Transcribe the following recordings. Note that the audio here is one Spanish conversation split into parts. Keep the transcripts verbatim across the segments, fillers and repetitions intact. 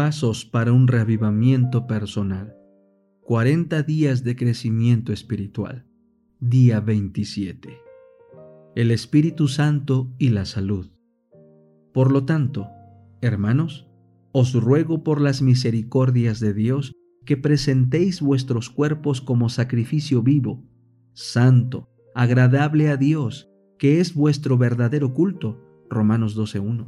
Pasos para un reavivamiento personal. cuarenta días de crecimiento espiritual. Día veintisiete. El Espíritu Santo y la salud. Por lo tanto, hermanos, os ruego por las misericordias de Dios que presentéis vuestros cuerpos como sacrificio vivo, santo, agradable a Dios, que es vuestro verdadero culto. Romanos doce uno.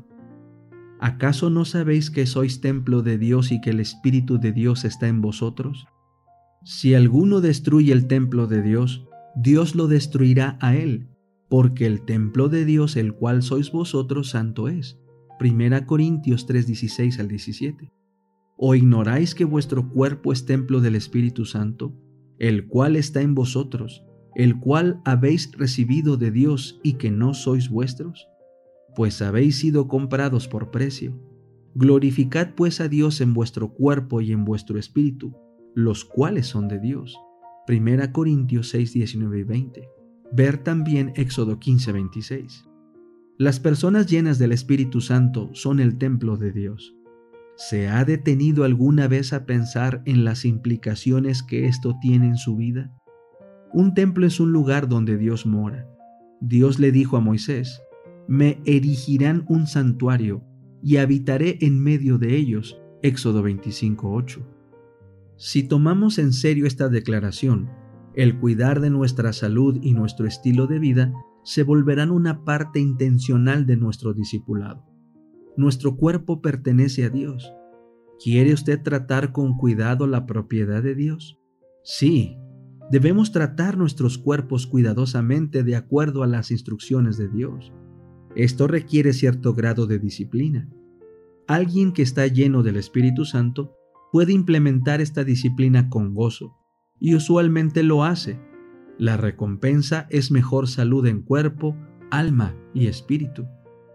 ¿Acaso no sabéis que sois templo de Dios y que el Espíritu de Dios está en vosotros? Si alguno destruye el templo de Dios, Dios lo destruirá a él, porque el templo de Dios, el cual sois vosotros, santo es. Primera Corintios tres, dieciséis al diecisiete. ¿O ignoráis que vuestro cuerpo es templo del Espíritu Santo, el cual está en vosotros, el cual habéis recibido de Dios y que no sois vuestros? Pues habéis sido comprados por precio. Glorificad pues a Dios en vuestro cuerpo y en vuestro espíritu, los cuales son de Dios. Primera Corintios seis, diecinueve y veinte. Ver también Éxodo quince, veintiséis. Las personas llenas del Espíritu Santo son el templo de Dios. ¿Se ha detenido alguna vez a pensar en las implicaciones que esto tiene en su vida? Un templo es un lugar donde Dios mora. Dios le dijo a Moisés: me erigirán un santuario y habitaré en medio de ellos. Éxodo veinticinco, ocho. Si tomamos en serio esta declaración, el cuidar de nuestra salud y nuestro estilo de vida se volverán una parte intencional de nuestro discipulado. Nuestro cuerpo pertenece a Dios. ¿Quiere usted tratar con cuidado la propiedad de Dios? Sí, debemos tratar nuestros cuerpos cuidadosamente de acuerdo a las instrucciones de Dios. Esto requiere cierto grado de disciplina. Alguien que está lleno del Espíritu Santo puede implementar esta disciplina con gozo, y usualmente lo hace. La recompensa es mejor salud en cuerpo, alma y espíritu.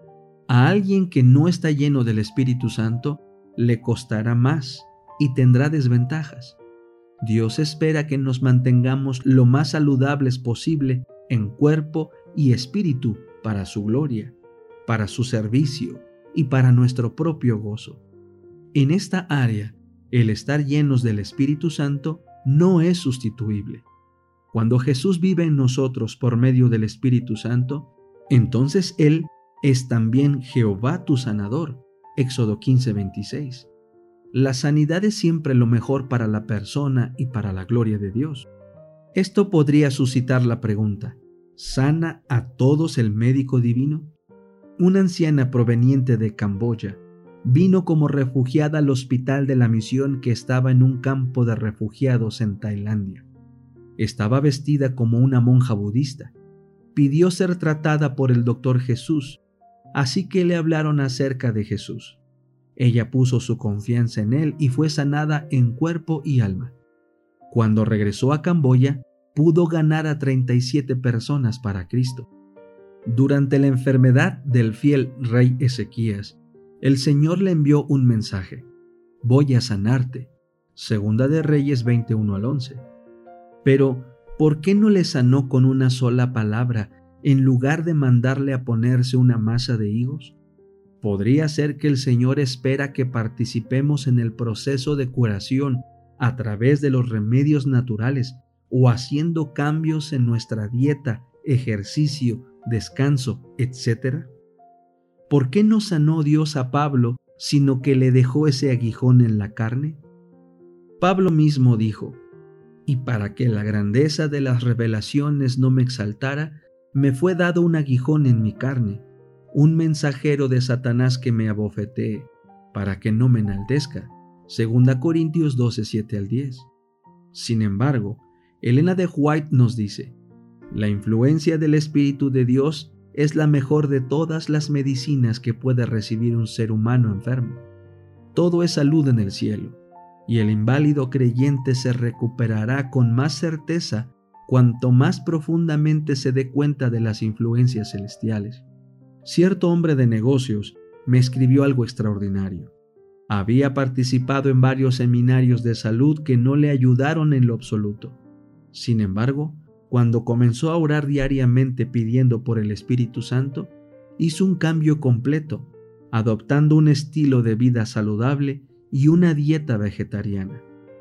A alguien que no está lleno del Espíritu Santo le costará más y tendrá desventajas. Dios espera que nos mantengamos lo más saludables posible en cuerpo y espíritu para su gloria, para su servicio y para nuestro propio gozo. En esta área, el estar llenos del Espíritu Santo no es sustituible. Cuando Jesús vive en nosotros por medio del Espíritu Santo, entonces Él es también Jehová tu sanador. Éxodo quince, veintiséis. La sanidad es siempre lo mejor para la persona y para la gloria de Dios. Esto podría suscitar la pregunta: ¿sana a todos el médico divino? Una anciana proveniente de Camboya vino como refugiada al hospital de la misión que estaba en un campo de refugiados en Tailandia. Estaba vestida como una monja budista. Pidió ser tratada por el doctor Jesús, así que le hablaron acerca de Jesús. Ella puso su confianza en él y fue sanada en cuerpo y alma. Cuando regresó a Camboya, pudo ganar a treinta y siete personas para Cristo. Durante la enfermedad del fiel rey Ezequías, el Señor le envió un mensaje: voy a sanarte. Segunda de Reyes veintiuno al once. Pero, ¿por qué no le sanó con una sola palabra en lugar de mandarle a ponerse una masa de higos? ¿Podría ser que el Señor espera que participemos en el proceso de curación a través de los remedios naturales o haciendo cambios en nuestra dieta, ejercicio, descanso, etcétera? ¿Por qué no sanó Dios a Pablo, sino que le dejó ese aguijón en la carne? Pablo mismo dijo: y para que la grandeza de las revelaciones no me exaltara, me fue dado un aguijón en mi carne, un mensajero de Satanás que me abofetee, para que no me enaltezca. Segunda Corintios doce, siete al diez. Sin embargo, Elena de White nos dice: la influencia del Espíritu de Dios es la mejor de todas las medicinas que puede recibir un ser humano enfermo. Todo es salud en el cielo, y el inválido creyente se recuperará con más certeza cuanto más profundamente se dé cuenta de las influencias celestiales. Cierto hombre de negocios me escribió algo extraordinario. Había participado en varios seminarios de salud que no le ayudaron en lo absoluto. Sin embargo, cuando comenzó a orar diariamente pidiendo por el Espíritu Santo, hizo un cambio completo, adoptando un estilo de vida saludable y una dieta vegetariana.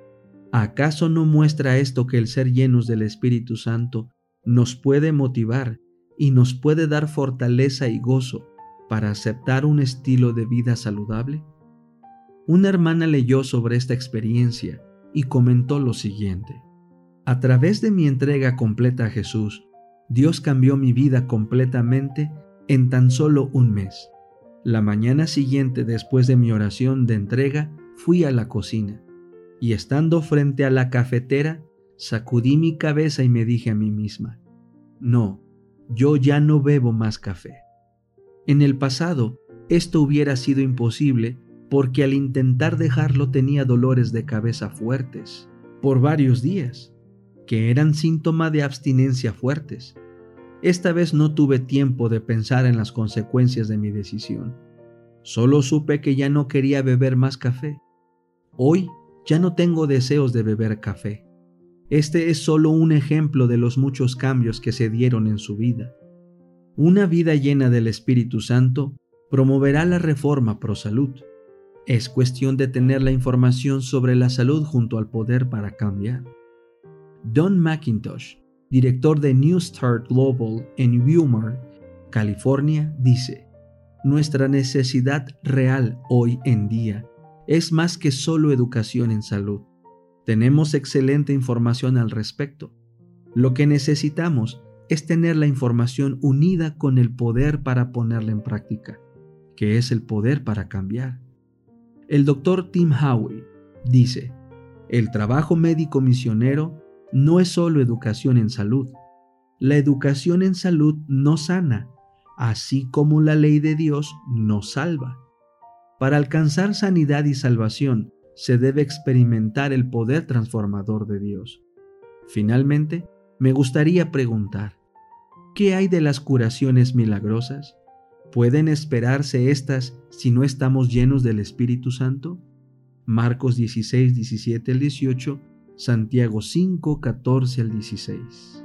¿Acaso no muestra esto que el ser llenos del Espíritu Santo nos puede motivar y nos puede dar fortaleza y gozo para aceptar un estilo de vida saludable? Una hermana leyó sobre esta experiencia y comentó lo siguiente: a través de mi entrega completa a Jesús, Dios cambió mi vida completamente en tan solo un mes. La mañana siguiente, después de mi oración de entrega, fui a la cocina y estando frente a la cafetera, sacudí mi cabeza y me dije a mí misma: no, yo ya no bebo más café. En el pasado, esto hubiera sido imposible porque al intentar dejarlo tenía dolores de cabeza fuertes por varios días, que eran síntoma de abstinencia fuertes. Esta vez no tuve tiempo de pensar en las consecuencias de mi decisión. Solo supe que ya no quería beber más café. Hoy ya no tengo deseos de beber café. Este es solo un ejemplo de los muchos cambios que se dieron en su vida. Una vida llena del Espíritu Santo promoverá la reforma pro salud. Es cuestión de tener la información sobre la salud junto al poder para cambiar. Don McIntosh, director de New Start Global en Wilmar, California, dice: nuestra necesidad real hoy en día es más que solo educación en salud. Tenemos excelente información al respecto. Lo que necesitamos es tener la información unida con el poder para ponerla en práctica, que es el poder para cambiar. El doctor Tim Howey dice: el trabajo médico misionero no es solo educación en salud. La educación en salud nos sana, así como la ley de Dios nos salva. Para alcanzar sanidad y salvación, se debe experimentar el poder transformador de Dios. Finalmente, me gustaría preguntar: ¿qué hay de las curaciones milagrosas? ¿Pueden esperarse estas si no estamos llenos del Espíritu Santo? Marcos dieciséis, diecisiete al dieciocho, Santiago cinco, catorce al dieciséis.